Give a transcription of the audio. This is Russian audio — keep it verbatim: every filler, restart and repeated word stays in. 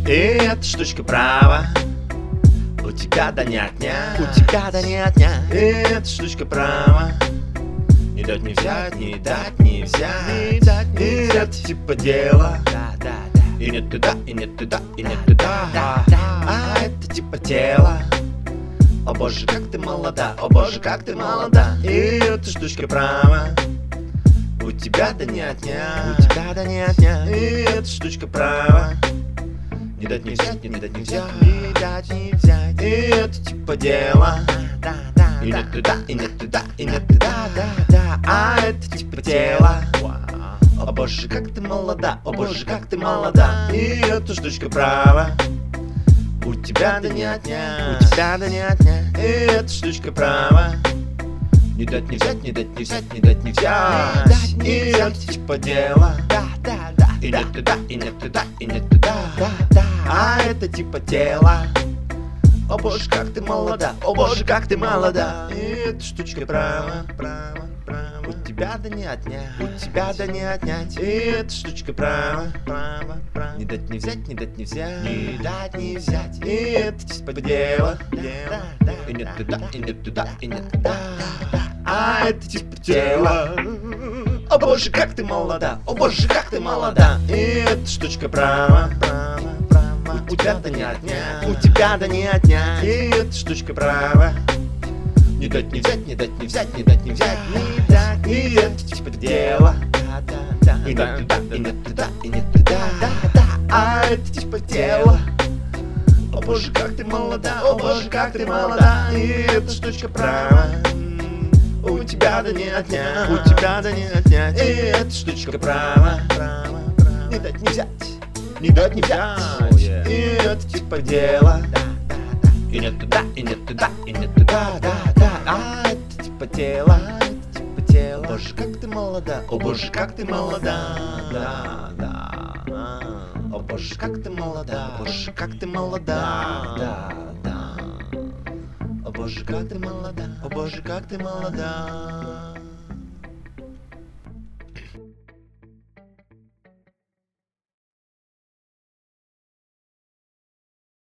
И эта штучка права у тебя да не отнять, у тебя да не отнять. И эта штучка права не дать не взять, не дать не взять, не дать не и взять. Это типа дело, да, да, да. И нет туда, и нет туда, и нет туда, да, да. А это типа тело. О боже, как ты молода, о боже, как ты молода. И эта штучка права у тебя да не отнять, у тебя да не отнять. И эта штучка права не дать не взять, не дать не взять, не дать не взять. И это типа дело, да, да, и нет туда, и нет туда, и нет туда, да, да. А это типа тело. О боже, как ты молода, о боже, как ты молода. И эта штучка права у тебя да не отнять, у тебя да не отнять. И эта штучка права не дать не взять, не дать не взять, не дать не взять. И это типа дело, да, да, да. И нет туда, и нет туда, и нет туда, да, да. А это типа тело. О боже, как ты молода, о боже, как ты молода. И эта штучка права, права, права. У тебя да не отнять, у тебя да не отнять. И эта штучка права, права, права. Не дать не взять, не дать не взять, не дать не взять. И это типа дело, дело. И нет туда, и нет туда, и нет туда. А это типа тело. О боже, как ты молода, о боже, как ты молода. И эта штучка права, права, права. У тебя да не отнять, у тебя да не отнять. И эта штучка права не дать не взять, не дать не взять, не дать не взять, не дать. И это типа дело, да, да, да. И нет туда, и нет туда, и нет туда, да, да. А это типа тело. О боже, как ты молода, о боже, как ты молода. И эта штучка права у тебя да не отнять, у тебя да не отнять. И эта штучка права, права, права. Не дать не взять, не дать не взять. Oh, yeah. И это типа дело, да, да, да. И нет туда, и нет туда, и нет туда, да, да. А это типа тело, это типа тело. О боже, как ты молода, о боже, как ты молода, да, да. О боже, как ты молода, о боже, как ты молода, да, да. О боже, как ты молода, о боже, как ты молода.